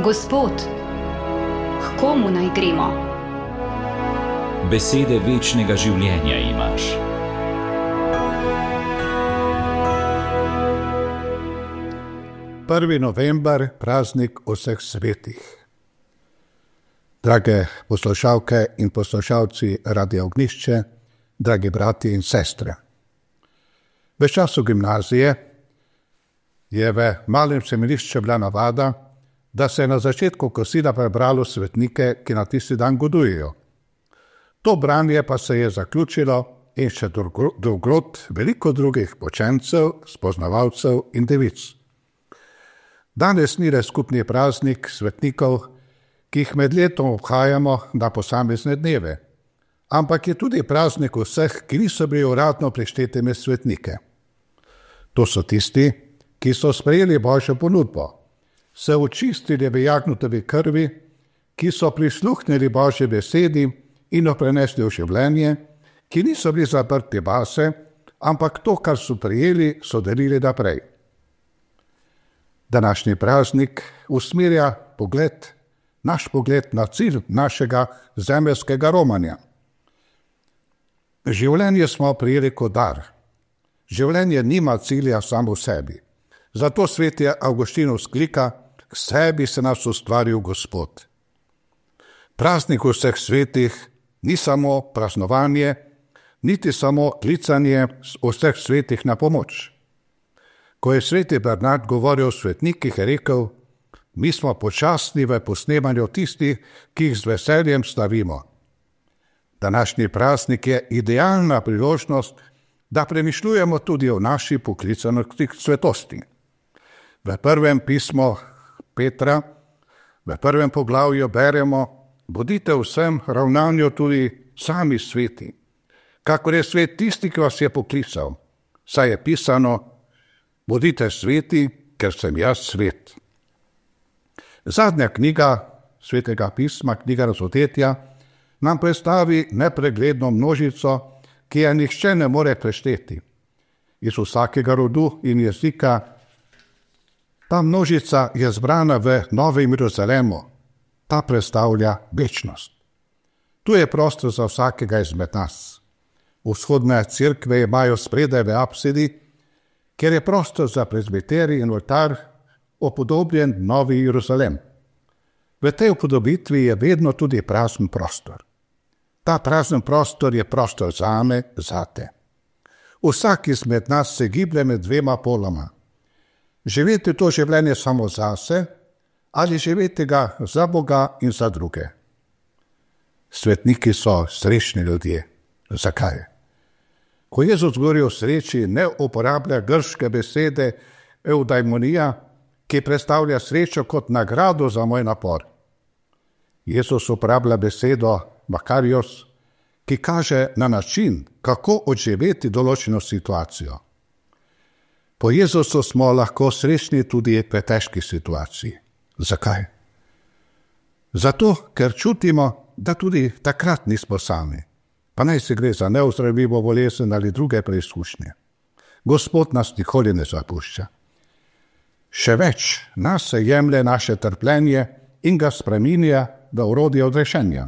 Gospod, k komu naj gremo? Besede večnega življenja imaš. Prvi november, praznik vseh svetih. Drage poslušalke in poslušalci Radia Ognjišče, dragi bratje in sestre. V času gimnazije je v malem semenišču bila navada, da se je na začetku kosila prebralo svetnike, ki na tisti dan godujejo. To branje pa se je zaključilo in še drugod veliko drugih počencev, spoznavalcev in devic. Danes ni le skupni praznik svetnikov, ki jih med letom obhajamo na posamezne dneve, ampak je tudi praznik vseh, ki niso bili uradno prišteti med svetnike. To so tisti, ki so sprejeli Božjo ponudbo, se očistili v Jagnutovi krvi, ki so prisluhnili Božji besedi in jo prenesli v življenje, ki niso bili zaprti vase, ampak to, kar so prejeli, so delili naprej. Današnji praznik usmerja naš pogled na cilj našega zemeljskega romanja. Življenje smo prejeli kot dar. Življenje nima cilja samo v sebi. Zato sveti Avguštin vzklika: k sebi se nas ustvaril Gospod. Praznik vseh svetih ni samo praznovanje, niti samo klicanje vseh svetih na pomoč. Ko je sveti Bernard govoril o svetnikih, je rekel: mi smo počasni v posnemanju tistih, ki jih z veseljem slavimo. Današnji praznik je idealna priložnost, da premišljujemo tudi o naši poklicanosti k svetosti. V prvem pismu Petra, v prvem poglavju beremo: bodite v vsem ravnanju tudi sami sveti, kakor je svet tisti, ki vas je poklical, saj je pisano: bodite sveti, ker sem jaz svet. Zadnja knjiga svetega pisma, knjiga Razodetja, nam predstavi nepregledno množico, ki je nihče ne more prešteti. Iz vsakega rodu in jezika ta množica je zbrana v Novem Jeruzalemu. Ta predstavlja večnost. Tu je prostor za vsakega izmed nas. Vzhodne cerkve imajo spredaj v apsidi, kjer je prostor za prezbiterij in oltar upodobljen Novi Jeruzalem. V tej upodobitvi je vedno tudi prazen prostor. Ta prazen prostor je prostor zame, zate. Vsak izmed nas se giblje med dvema poloma. Živeti to življenje samo zase ali živeti ga za Boga in za druge. Svetniki so srečni ljudje. Zakaj? Ko Jezus govori o sreči, ne uporablja grške besede eudaimonija, ki predstavlja srečo kot nagrado za moj napor. Jezus uporablja besedo makarios, ki kaže na način, kako odživeti določeno situacijo. Po Jezusu smo lahko srečni tudi v težki situaciji. Zakaj? Zato, ker čutimo, da tudi takrat nismo sami. Pa naj se gre za neozdravljivo bolezen ali druge preizkušnje. Gospod nas nikoli ne zapušča. Še več, nas se jemlje naše trpljenje in ga spreminja v orodje odrešenja.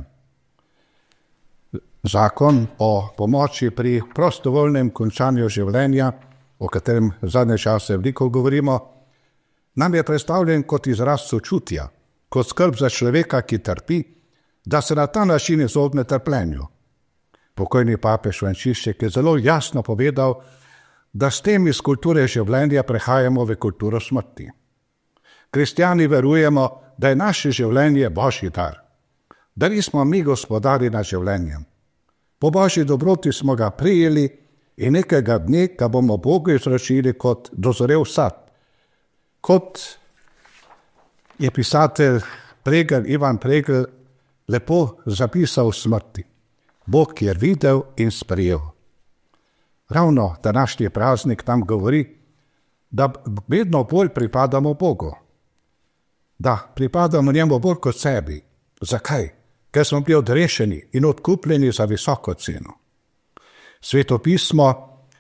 Zakon o pomoči pri prostovoljnem končanju življenja, o katerem zadnje čase veliko govorimo, nam je predstavljen kot izraz sočutja, kot skrb za človeka, ki trpi, da se na ta način izogne trpljenju. Pokojni papež Frančišek je zelo jasno povedal, da s tem iz kulture življenja prehajamo v kulturo smrti. Kristjani verujemo, da je naše življenje Božji dar, da nismo mi gospodari nad življenjem. Po Božji dobroti smo ga prijeli in nekega dne ga bomo Bogu izročili kot dozorel sad. Kot je pisatelj Ivan Pregl lepo zapisal v smrti: Bog je videl in sprejel. Ravno današnji praznik nam govori, da vedno bolj pripadamo Bogu, da pripadamo njemu bolj kot sebi. Zakaj? Ker smo bili odrešeni in odkupljeni za visoko ceno. Sveto pismo,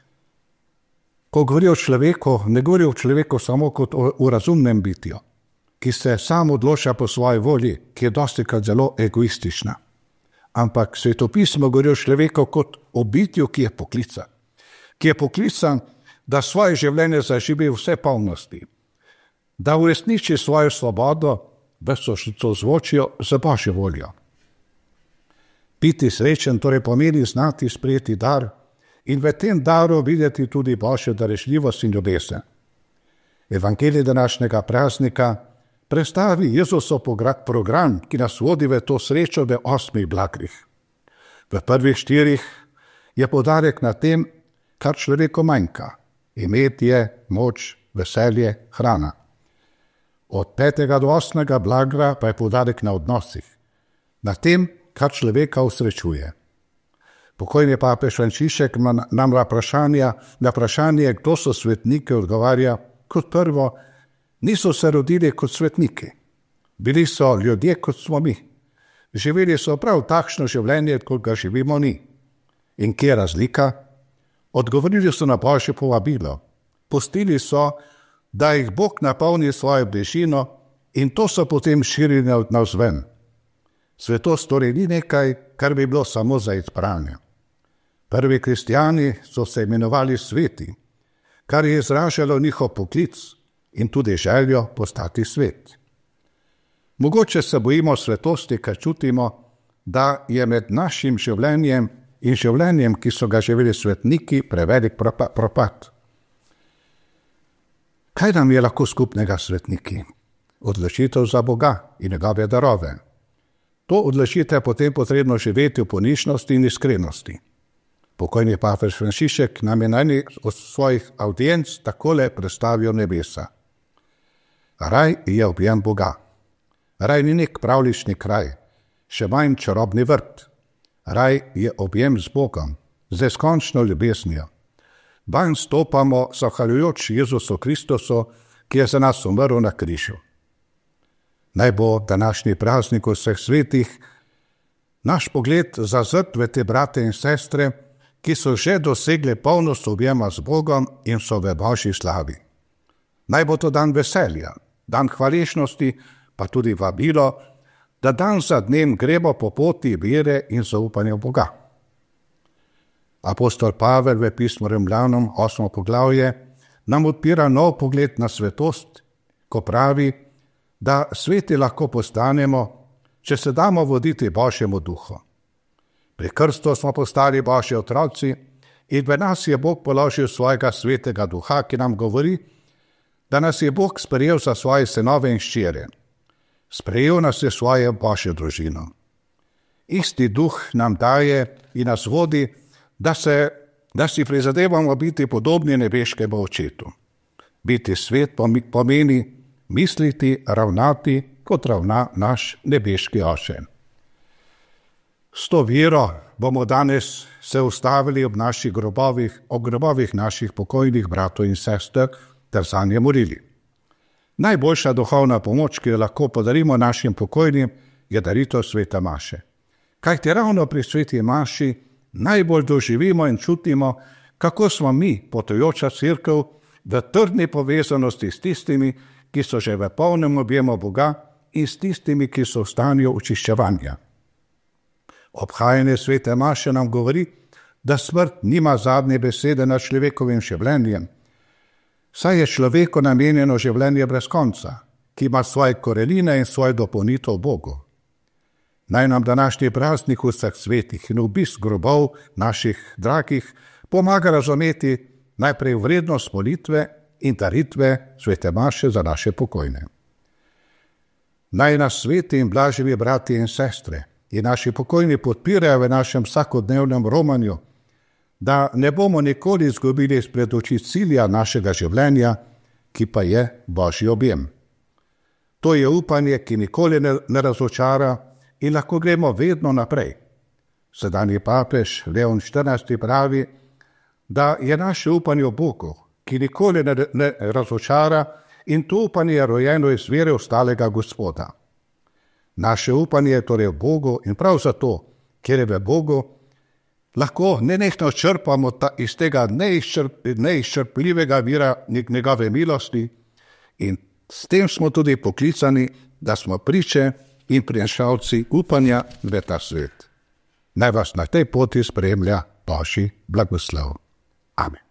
ko govori o človeku, ne govori o človeku samo kot o razumnem bitju. ki se sam odloča po svoji volji, ki je dostikrat zelo egoistična. Ampak svetopismo govori o človeku kot o bitju, ki je poklican, da svoje življenje zaživi vse polnosti, da uresniči svojo svobodo v sozvočju z Božjo voljo. Biti srečen torej pomeni znati sprejeti dar in v tem daru videti tudi Božjo darežljivost in ljubezen. Evangelij današnjega praznika predstavi Jezusov program, ki nas vodi v to srečo v 8 blagrih. V prvih 4 je poudarek na tem, kar človeku manjka: imetje, moč, veselje, hrana. Od 5. do 8. blagra pa je poudarek na odnosih, na tem, kar človeka usrečuje. Pokojni papež Frančišek nam na vprašanje, kdo so svetniki, odgovarja: kot prvo, niso se rodili kot svetniki. Bili so ljudje, kot smo mi. Živeli so prav takšno življenje, kot ga živimo mi. In kje je razlika? Odgovorili so na Božje povabilo. Pustili so, da jih Bog napolni svojo bližino, in to so potem širili navzven. Svetost torej ni nekaj, kar bi bilo samo za izbrane. Prvi kristjani so se imenovali sveti, kar je izražalo njihov poklic in tudi željo postati svet. Mogoče se bojimo svetosti, ker čutimo, da je med našim življenjem in življenjem, ki so ga živeli svetniki, prevelik propad. Kaj nam je lahko skupnega svetniki? Odločitev za Boga in njegove darove. To odločitev je potem potrebno živeti v ponižnosti in iskrenosti. Pokojni papež Frančišek nam je na eni od svojih audienc takole predstavil nebesa. Raj je objem Boga. Raj ni nek pravlični kraj, še manj čarobni vrt. Raj je objem z Bogom, z neskončno ljubeznijo. Vanj stopamo zahvaljujoč Jezusu Kristusu, ki je za nas umrl na križu. Naj bo današnji praznik vseh svetih naš pogled zazrt v te brate in sestre, ki so že dosegli polnost objema z Bogom in so v Božji slavi. Naj bo to dan veselja, dan hvaležnosti, pa tudi vabilo, da dan za dnem gremo po poti vere in zaupanja v Boga. Apostol Pavel v pismu Rimljanom 8. poglavje nam odpira nov pogled na svetost, ko pravi, da sveti lahko postanemo, če se damo voditi Božjemu duhu. Pri krstu smo postali Božji otroci in v nas je Bog položil svojega svetega duha, ki nam govori, da nas je Bog sprejel za svoje sinove in hčere. Sprejel nas je svojo Božjo družino. Isti duh nam daje in nas vodi, da si prizadevamo biti podobni nebeškemu očetu. Biti svet pomeni misliti, ravnati, kot ravna naš nebeški oče. S to vero bomo danes se ustavili ob naših grobovih, ob grobovih naših pokojnih bratov in sester ter zanje molili. Najboljša duhovna pomoč, ki jo lahko podarimo našim pokojnim, je daritev svete maše. Kajti ravno pri sveti maši najbolj doživimo in čutimo, kako smo mi, potujoča cerkev, v trdni povezanosti s tistimi, ki so že v polnem objemu Boga, in s tistimi, ki so v stanju očiščevanja. Obhajanje svete maše nam govori, da smrt nima zadnje besede nad človekovim življenjem, saj je človeku namenjeno življenje brez konca, ki ima svoje korenine in svoje dopolnitev Bogu. Naj nam današnji praznik vseh svetih in obisk grobov naših dragih pomaga razumeti najprej vrednost molitve in daritve svete maše za naše pokojne. Naj nas sveti in blaževi brati in sestre in naši pokojni podpirajo v našem vsakodnevnem romanju, da ne bomo nikoli izgubili izpred oči cilja našega življenja, ki pa je Božji objem. To je upanje, ki nikoli ne razočara in lahko gremo vedno naprej. Sedanji papež Leon XIV. Pravi, da je naše upanje v Bogu, ki nikoli ne razočara, in to upanje je rojeno iz vere ostalega Gospoda. Naše upanje je torej v Bogu in prav zato, ker je v Bogu, lahko nenehno črpamo iz tega neizčrpljivega vira njegove milosti in S tem smo tudi poklicani, da smo priče in prinašalci upanja v ta svet. Naj vas na tej poti spremlja Božji blagoslov. Amen.